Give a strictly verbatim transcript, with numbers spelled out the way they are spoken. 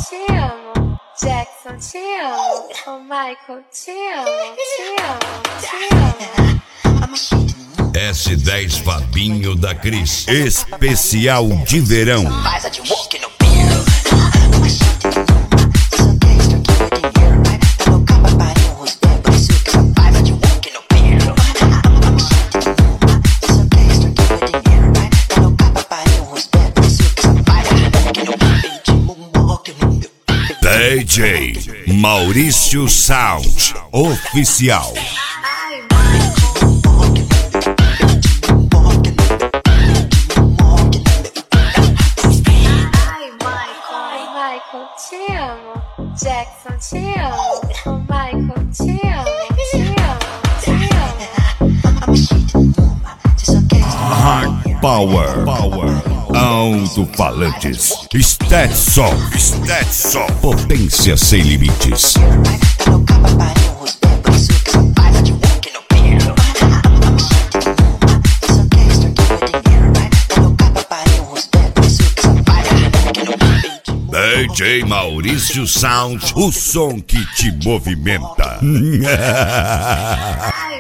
te amo. Jackson, te amo. Oh, Michael, te amo, te amo, te amo. S dez Fabinho da Cris, especial de verão. D J Maurício Sound Oficial. Te amo, Jackson, te amo, oh, Michael, te amo, te amo, te amo. Hard Power, Power, alto-falantes, Stetson, Stetson, potência sem limites. D J Maurício Sound, o som que te movimenta.